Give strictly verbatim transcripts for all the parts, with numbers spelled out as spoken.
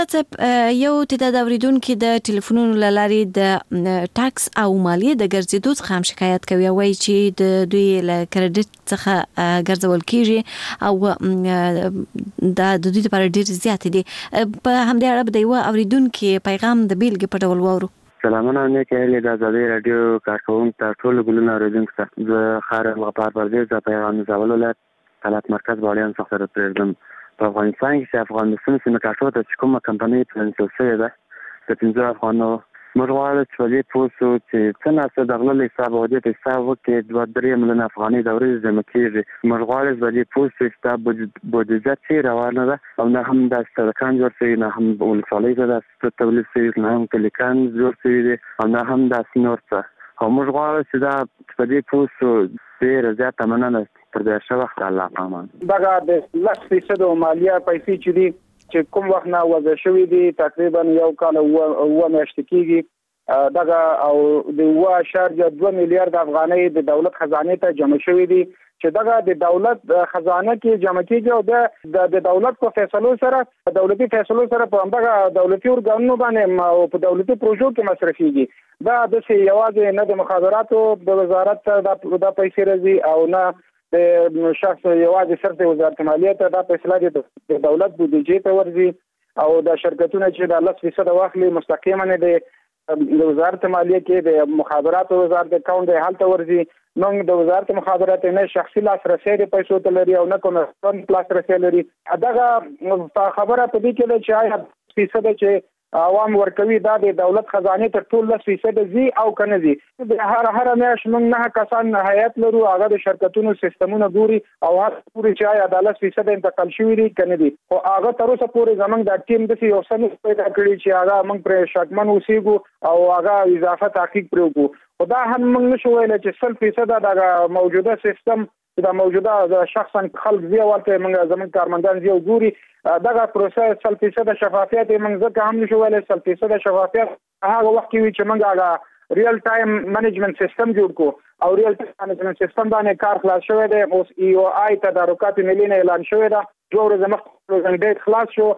یو تعداد اوریدونکو د ټلیفونونو له لارې د ټاکس او مالیې د ګرځېدو څخه هم شکایت کوي، وایي چې د دوی له کریډټ څخه ګرځول کیږي او دا د دوی لپاره ډېر زیات دي. په همدې اړه به د یو اوریدونکو پیغام د بیلګې په ډول واورو. سلامونه، نیک هیلې د ازادي رادیو کارکوونکو ته ټول ګلونه اوریدونکو ته زه خار الغفار پردیس د پیغام زاول ولایت کلات مرکز باریان څخه سره پرېږدم. په افغانستان کې چې افغانستان سیمه کاټو ته چې کومه کمپنۍ پرنسل شوې ده د پنځه افغانو موږ غواړو چې په دې پوه شو چې څه ناڅه د غلو حساب او دې په حساب وکړي دوه درې میلیونه افغانۍ د ورځې جمع کېږي. موږ غواړو چې په دې پوه شو چې دا بودیجه چې روانه ده او نه هم داسې سړکان جوړ شوي، نه هم ولسوالۍ ته داسې تولید شوي، نه هم کلیکان جوړ شوي دي او نه هم داسې نور څه. او موږ غواړو چې دا په دې پوه شو ډېره زیاته مننه پر دې ښه وخت الله پامان. دغه د لس فیصد مالیه پیسې چې دي چې کوم وخت نه وضع شوي دي تقریبا یو کال اوه میاشتې کېږي دغه او د اوه اشاریه دوه میلیارد افغانۍ د دولت خزانې ته جمع شوي دي چې دغه د دولت خزانه کې جمع کېږي او د دولت په فیصلو سره دولتي فیصلو سره په همدغه دولتي ارګانونو باندې او په دولتي پروژو کې مصرفېږي. دا داسې یوازې نه د مخابراتو د وزارت ته دا پیسې راځي او نه د شخص یوازې صرف د وزارت مالیې ته دا فیصله د دولت بودیجې ته ورځي او د شرکتونه چې د لس فیصد واخلي مستقیما د وزارت مالیې کې د مخابراتو وزارت اکاونټ د هلته ورځي. موږ د وزارت مخابرات نه شخصي لاسرسي د پیسو ته لري او نه کوم لاسرسي لري. دغه خبره په دې کې ده چې آیا فیصد چې عوام ورکوي دا د دولت خزانه ته ټول لس فیصد زی او کنه زی. د هر هر میاش موږ نه کسان هیئت لرو هغه د شرکتونو سیستمونه ګوري او هغه پوری چې آیا د لس فیصد انتقال شوی دی کنه دی او هغه تر اوسه پورې زمونږ د ټیم د یو سن پیدا کړی چې هغه موږ پر شکمن اوسېګو او هغه اضافه تحقیق پرو او دا هم موږ نشو ویل چې سل فیصد د موجوده سیستم دا موجوده د شخصا خلق زی ورته موږ زمون کارمندان زی ګوري دغه پروسه سل فیصد شفافیت موږ ځکه هم نشو ویل سل فیصد شفافیت هغه وخت کې چې موږ هغه ریل ټایم منیجمنت سیستم جوړ کو او ریل ټایم منیجمنت سیستم باندې کار خلاص شوی دی. اوس ای او آی تدارکات ملي نه اعلان شوی دا دوه ورځې مخکې پروژه خلاص شو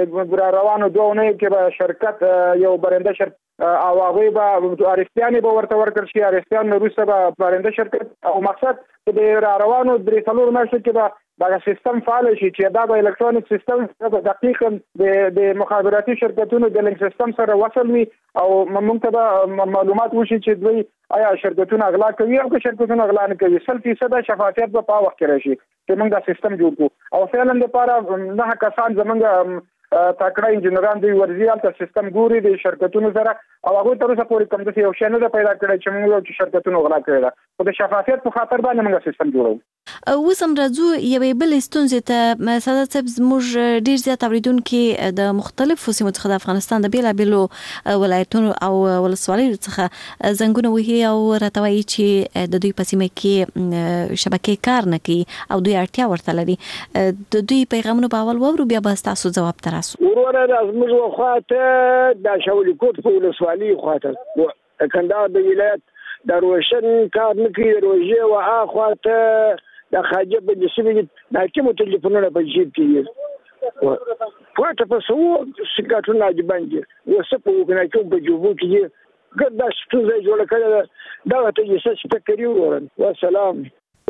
د روانو دوه نه کې به شرکت یو برنده شرکت او هغه به ارستیانی به ورته ورکړ شي ارستیان روسه به برنده شرکت او مقصد د روانو درې څلور میاشتو کې به دا سیستم فعال شي چې دا به الکترونیک سیستم په دقیقاً د د مخابراتي شرکتونو د لینک سیستم سره وصل وي او موږ ته به معلومات وشي چې دوی آیا شرکتونه اغلا کوي او که شرکتونه اغلا نه کوي. سل فیصد شفافیت به په وخت کې راشي چې موږ دا سیستم جوړ کړو او فعلا لپاره نه کسان زمونږ تاکړه انجنیران دی ورزي الته سیستم ګوري د شرکتونو سره او هغه تر اوسه پورې کوم څه یو شی نه پیدا کړی چې موږ یو شرکتونو غلا کړی دا او د شفافیت په خاطر باندې موږ سیستم جوړو. اوس هم راځو یوې بل ستونزې ته ساده صاحب زموږ ډیر زیات اوریدونکو د مختلفو سیمو څخه د افغانستان د بیلابیلو ولایتونو او ولسوالیو څخه زنګونه وهي او راته وایي چې د دوی په سیمه کې شبکې کار نه کوي او دوی اړتیا ورته لري. د دوی پیغامونه په اول وورو بیا به تاسو ځواب تراسو. ورور زموږ خواته د شاولي کوټ په ولسوالۍ خواته کندهار د ولایت د روشن کار نه کوي روزه او اخواته د خاجه په دسمه د حکومت ټلیفونونه په جیب کې پورته په سو سکاتونه دی باندې وسپو کنه کوم په جوبو کې ګردا ستوزه جوړه کړه دا ته یې څه تکریو ورن والسلام.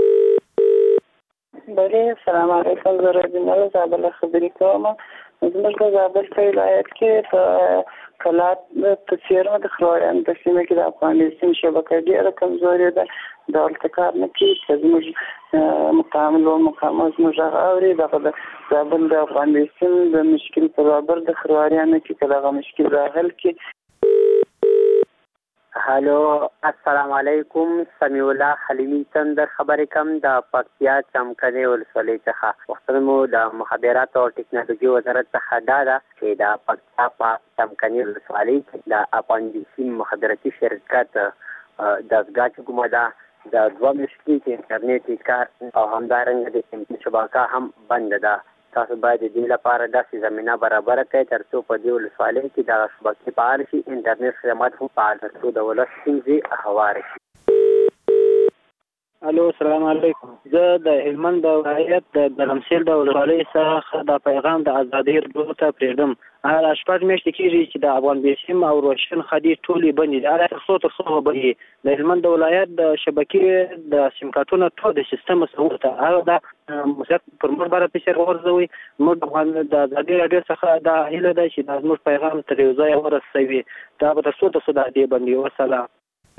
بله السلام علیکم زه رجنال زابل خبرې کوم. زموږ په زابل ولایت کې په کلات په څیرمه د خرواران په سیمه کې د افغانستان شبکه ډیره کمزورې ده د التکار نه کې چې زموږ مقام له مقام زموږ اوري د زابل د افغانستان د مشکل په برابر د خرواران کې کله مشکل راغل کې. هالو السلام علیکم سمیع الله حلیمی تندر خبرې کوم د پکتیا چمکنه ولسوالۍ څخه. وختونه مو د مخابرات او ټکنالوژي وزارت څخه دا ده چې د پکتیا په چمکنه ولسوالۍ کې د اپاندیسي مخابراتي شرکت دستګاه چې کومه ده د دوه میاشتې کې انټرنیټي کار او همدارنګه د انټرنیټ شبکه هم بند ده. تاسو باید د دې لپاره داسې زمینه برابره کړئ تر څو په دې ولسوالۍ کې دغه شبکې فعال شي، انټرنیټ خدمات هم فعال تر څو د ولس ستونزې هوارې شي. الو السلام علیکم. زه د هلمند ولایت د دلمسیل د ولسوالۍ څخه د پیغام د ازادۍ راډیو ته پرېږدم. هغه شپږ میاشتې کېږي چې د افغان بیسیم او روشن خدي ټولې بندې دي. هغه تر څو تر څو بندې د هلمند ولایت د شبکې د سیم کارتونو ټول د سیستم مسؤل ته هغه د مسلک پر موږ باندې فشار ورزوي. موږ د ازادۍ راډیو څخه د هیله ده چې د موږ پیغام تر یو ځای ورسوي. دا به تر څو تر څو د دې بندې. والسلام.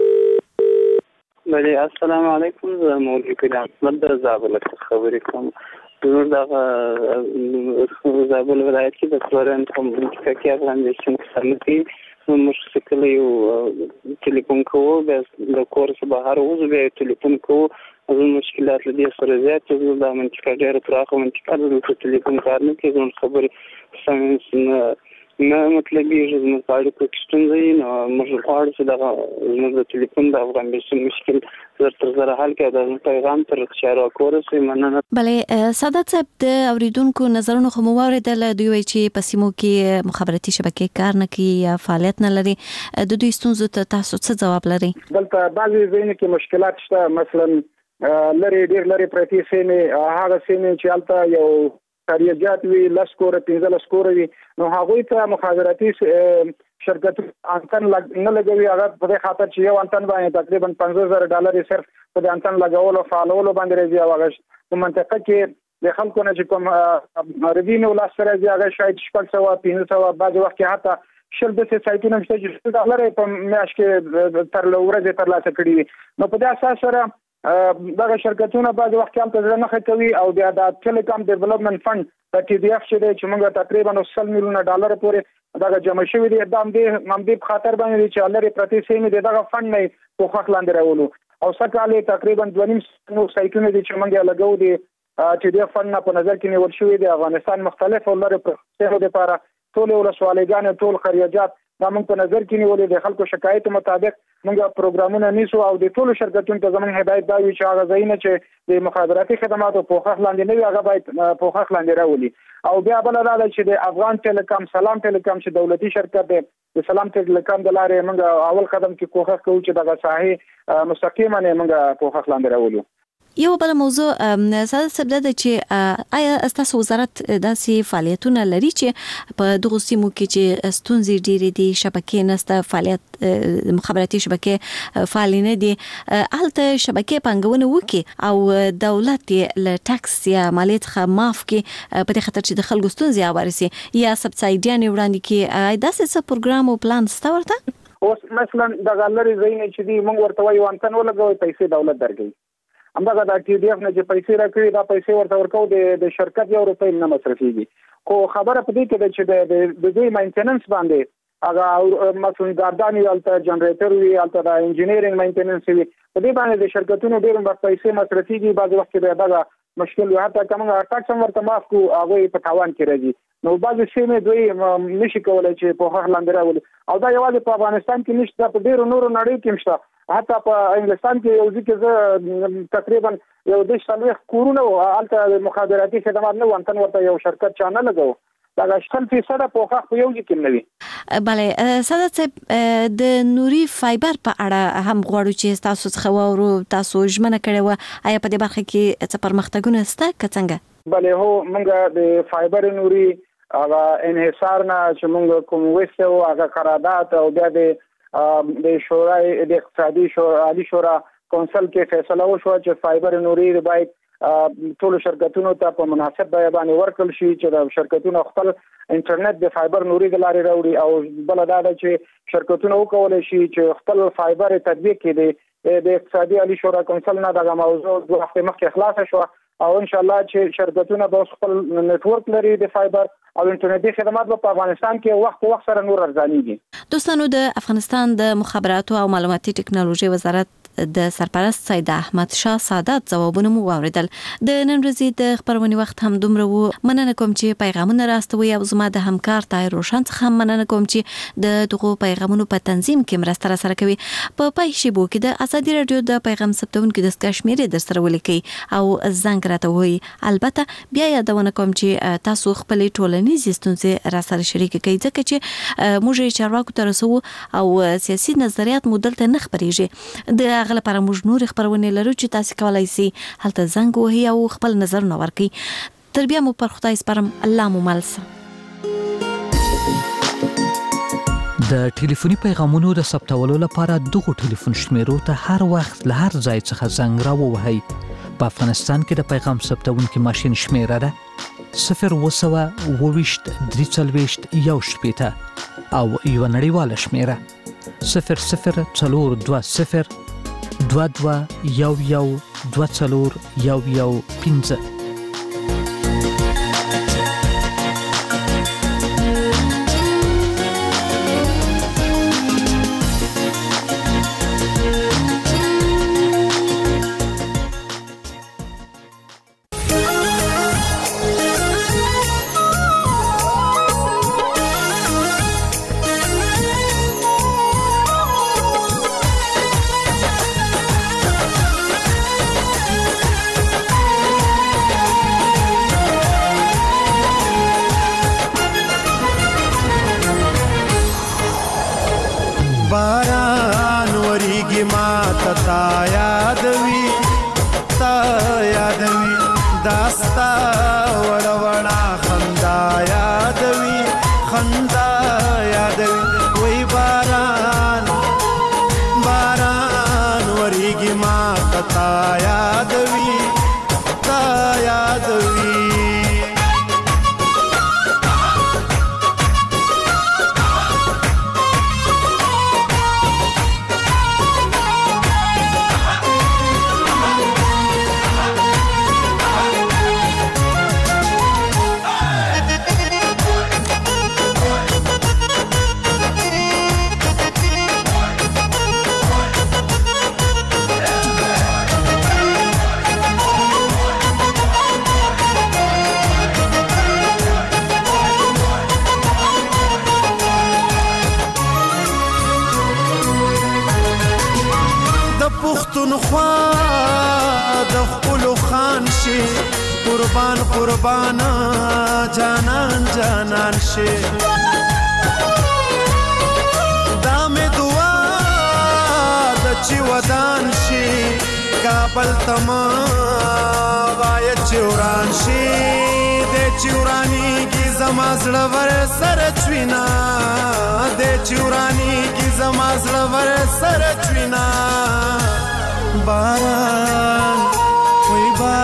بله السلام علیکم. زه مولوي پیر احمد د زابل څخه خبرې کوم. زموږ دغه زابل ولایت کې د فلورین په منطقه کې افغان بیسیم سمتي موږ څه کله یو ټلیفون کوو، بیا د کور څخه بهر وځو، بیا ټلیفون کوو. زموږ مشکلات له دې سره زیات دي. دا منطقه ډېره پراخه منطقه ده. زموږ ټلیفون کار نه کوي. زموږ خبرې سم نه مطلبېږي. زموږ په اړیکو کې ستونزه وي. نو موږ غواړو چې دغه زموږ د ټلیفون د افغان بیسیم مشکل زر تر زره حل کړي. د پیغام تر چارواکو ورسوي. مننه. بله سعادت صاحب، د اوریدونکو نظرونه خو مو واورېدل. دوی وایي چې په سیمو کې مخابراتي شبکې کار نه کوي یا فعالیت نه لري. د دوی ستونزو ته تاسو څه ځواب لري؟ دلته بعضې ځایونو کې مشکلات شته. مثلا لرې ډېر لرې پرتې سیمې، هغه سیمې چې هلته یو خاریجات وي، لس کوره پنځلس کوره وي، نو هغوی ته مخابراتي شرکتونه انتن نه لګوي. هغه په دې خاطر چې یو انتن باندې تقریبا پنځه زره ډالر صرف په دې انتن لګولو فعالولو باندې راځي. او هغه په منطقه کې د خلکو نه چې کوم ردینو لاس سره راځي، هغه شاید شپږ سوه پنځه سوه بعضې وخت کې حتی شل داسې سایټونه شته چې شل ډالر یې په میاشت کې تر ورځې ترلاسه کړي وي. نو په دې اساس سره دغه شرکتونه بعضې وخت کې هلته زړه نه ښه کوي. او بیا د ټیلیکام ډیولپمنټ فنډ د ټي ډي اف چې دی چې موږ تقریبا سل میلیونه ډالر پورې دغه جمع شوي دي، دا همدې همدې په خاطر باندې دی چې لرې پرتې سیمې د دغه فنډ نه یې پوښښ لاندې راولو. او سږ کال تقریبا دوه نیم نور سایټونه دي چې موږ یې لګو دي ټي ډي اف فنډ نه په نظر کې نیول شوي دي. افغانستان مختلفو لرې پرتې لپاره ټولې ولسوالۍ ټول خریجات دا موږ په نظر کې نیولې. د خلکو شکایت مطابق موږ پروګرامونه نیسو. او د ټولو شرکتونو ته زموږ هدایت دا وي چې هغه ځایونه چې د مخابراتي خدماتو پوښښ لاندې نه وي، هغه باید پوښښ لاندې راولي. او بیا بله دا ده چې د افغان ټیلیکام سلام ټیلیکام چې دولتي شرکت دی، د سلام ټیلیکام د لارې موږ اول قدم کې کوښښ کوو چې دغه ساحې مستقیما نه موږ پوښښ لاندې راولو. یو بل موضوع ساده سبب ده چې آیا تاسو وزارت داسې فعالیتونه لري چې په دغه سیمو کې چې ستونزې ډېرې دي، شبکې نشته، فعالیت مخابراتي شبکې فعال نه دي، هلته شبکې پانګونه وکړي او دولت یې له ټکس یا مالیې څخه معاف کړي په دې خاطر چې د خلکو ستونزې هوارسي یا سبسایډیانې وړاندې کړي. داسې څه پروګرام او پلان شته ورته؟ اوس مثلا دغه لرې ځایونه چې دي موږ ورته وایو انتن ولګوئ، پیسې دولت درکوي. همدغه د ټي ډي اف نه چې پیسې راکړي، دا پیسې ورته ورکوو، د د شرکت یو روپۍ نه مصرفېږي. خو خبره په دې کې ده چې د د دوی مینټیننس باندې هغه مثلا ګاردان وي، هلته جنریټر وي، هلته د انجینیرینګ مینټیننس وي، په دې باندې د شرکتونو ډېر وخت پیسې مصرفېږي. بعضې وخت کې بیا دغه مشکل وي، حتی که موږ ټکس هم ورته معاف کړو هغوی په تاوان کې راځي. نو بعضې سیمې دوی نشي کولی چې پوښښ لاندې راولي. او دا یوازې په افغانستان کې نشته، په ډېرو نورو نړۍ کې هم شته. حتی په انګلستان کې یو ځای کې زه تقریبا یو دېرش څلوېښت کورونه وو، هلته مخابراتي خدمات نه وو، انتن ورته یو شرکت چا نه لګوو. دغه شل فیصده پوښښ په یو ځای کې نه وي. بله سعادت صاحب، د نوري فایبر په اړه هم غواړو چې تاسو څخه واورو. تاسو ژمنه کړې وه، آیا په دې برخه کې څه پرمختګونه شته که څنګه؟ بله هو، موږ د فایبر نوري هغه انحصار نه چې موږ کوم ویسته وو، هغه قرارداد او بیا د د شورای د اقتصادي شورا عالی شورا کونسل کې فیصله وشوه چې فایبر نوري باید ټول شرکتونو ته په مناسب بیه باندې ورکړل شي، چې د شرکتونو خپل انټرنیټ د فایبر نوري د لارې راوړي. او بل دا ده چې شرکتونه وکولای شي چې خپل فایبر تطبیق کړي. د اقتصادي عالی شورا کونسل نه دغه موضوع دوه هفتې مخکې خلاصه شوه، او ان شاء الله چې شرکتونه به خپل نتورک لري د فایبر او انټرنیټي خدمات په افغانستان کې وخت په وخت سره نور ارزانيږي. دوستانو، د افغانستان د مخابراتو او معلوماتي ټکنالوژي وزارت د سرپرست سید احمد شاه سعادت ځوابونه مو واوریدل. د نن ورځې د خبرونې وخت هم دومره وو. مننه کوم چې پیغامونه راستوي، او زما د همکار طاهر روشن څخه مننه کوم چې د دغه پیغامونو په تنظیم کې مرسته را سره کوي. په پای شیبو کې د ازادي رادیو د پیغام ثبتونکو د کشمیري در سره ولیکي او زنګ راته وایي. البته بیا یادونه کوم چې تاسو خپل ټولنیز ستونزې را سره شریک کړئ، ځکه چې موږ چارواکو ته رسو او سیاسي نظریات مو دلته نه خبرېږي. د دغه لپاره موږ نور خبرونه لرو چې تاسو کولای شئ هلته زنګ وهئ او خپل نظرونه ورکړئ. تر بیا مو پر خدای سپارم. الله مو ملسه. د ټلیفوني پیغامونو د ثبتولو لپاره دغه ټلیفون شمیرو ته هر وخت له هر ځای څخه زنګ راووهئ. په افغانستان کې د پیغام ثبتونکي ماشین شمیره ده صفر وسوه اوويشت درې څلوېښت یو شپېته او یو نړیواله شمیره صفر صفر څلور دوه صفر دوه دوه یو یو دوه څلور یو یو پنځه. باران وریږي ما ته تا یادوي تا یادوي داستا وړه وړه خندا یادوي خندا یادوي وای باران باران وریږي ما ته تا یادوي تا یادوي. پښتونخوا د خپل خان شي قربان قربان جانان جانان شي دا مې دعا د چې ودان شي کابل تما وای چوران شي د چورانی کی زما زړه ور سره چوینا د چورانی کی زما زړه ور سره چوینا. باران وی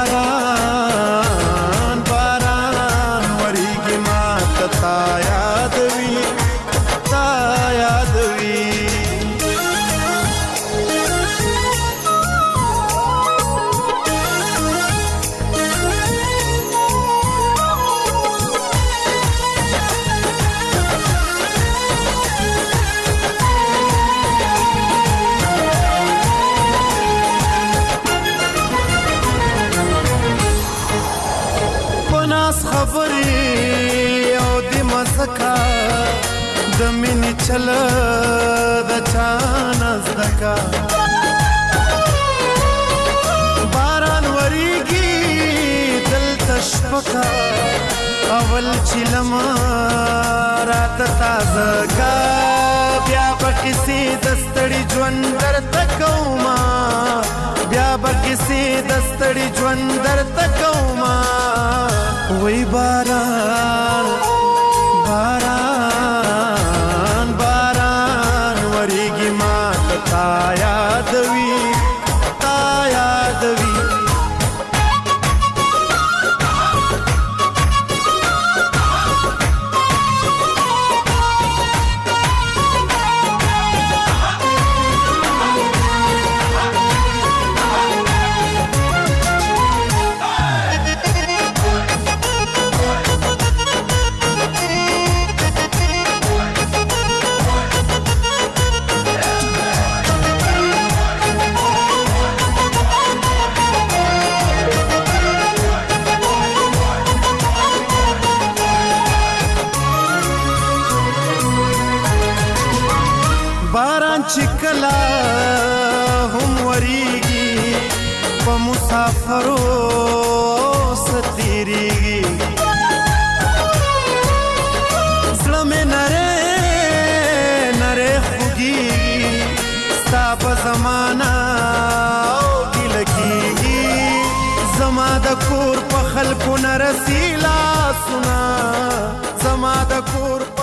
باران باران وریږي ما ته تا یادوي تا یادوي. خبرې او د مسکا د مینې چل د چانه زدکا باران وریږي دلته شپکا اول چې لمه راته تازه کا بیا به کیسې د ستړي ژوند درته کومه بیا به کیسې د ستړي ژوند درته کومه. وی باران باران باران وریږي ما ته تا یادوي تا یادوي. چکلا هم وریږي په مسافرو ستیریږي زړه مې نره نره خوږیږي ستا په زمانه د کور په خلکو نه رسي لاسونه زما د کور